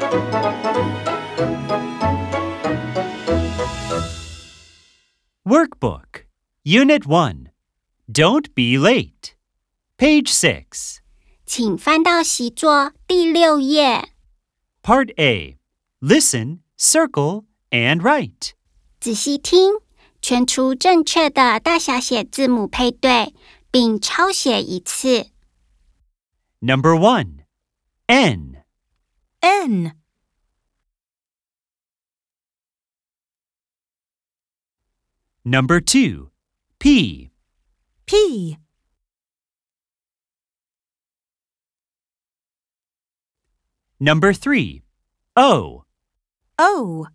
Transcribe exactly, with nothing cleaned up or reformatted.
Workbook, Unit one. Don't be late. Page six. 请翻到习作第六页。 Part A. Listen, circle, and write. 仔细听，圈出正确的大小写字母配对，并抄写一次。 Number one. N. N. Number two. P. P. Number three. O. O.